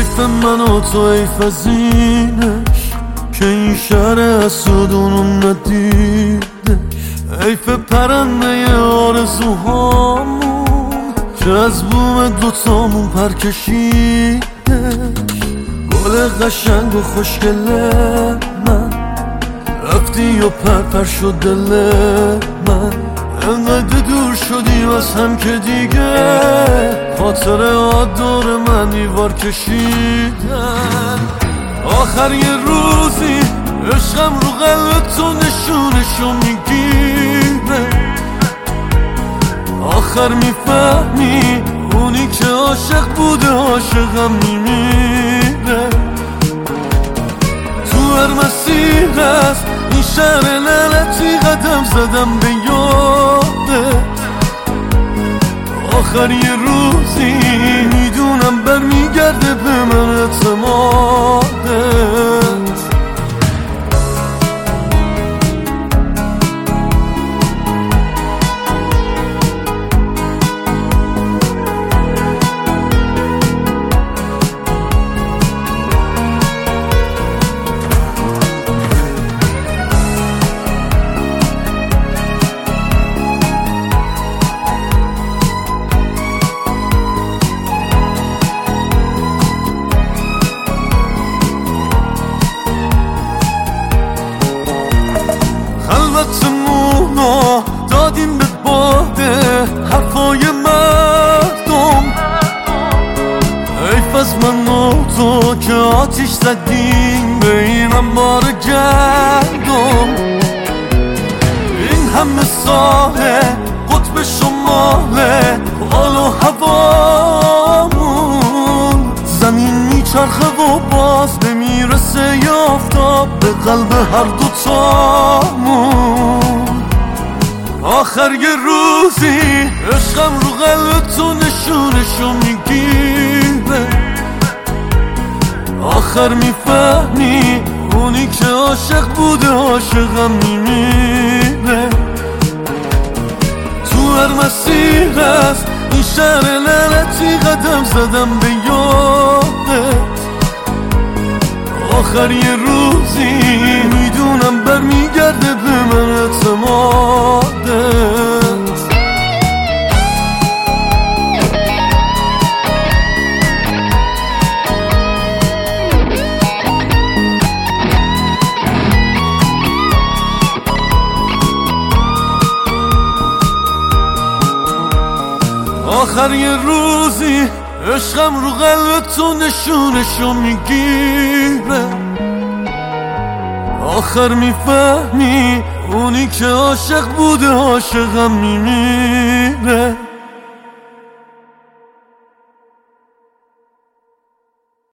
حیف من و تو حیف از اینش که این شهر حسودونو ندیدش. حیف پرنده آرزوهامون که از بوم دوتامون پر کشیدش. گل قشنگ و خوشگل من رفتی و پر شد دل من. انقدر دور شدیم از هم که دیگه خاطرات دور من دیوار کشیدن. آخر یه روزی عشقم رو قلب تو نشونشو میگیره. آخر میفهمی اونی که عاشق بوده عاشقم میمیره. تو هر مسیر از این شهر لعنتی قدم زدم به یاده. آخر یه روزی میدونم برمیگرده به من اعتمادت. خلوتمونو دادیم به باده حرفای مردم. حیف از من و تو که آتیش زدیم به این انبار گندم. این همه ساله قطب شماله حال و هوامون. زمین میچرخه و باز نمیرسه یافتاب به قلب هر دوتامون. آخر یه روزی عشقم رو قلب تو نشونشو میگیره. آخر میفهمی اونی که عاشق بوده عاشقم میمیره. تو هر مسیر از این شهر لعنتی قدم زدم به یادت. آخر یه روزی میدونم برمیگرده به من اعتمادت. آخر یه روزی عشقم رو قلب تو نشونشو میگیره. آخر میفهمی اونی که عاشق بوده عاشقم میمیره.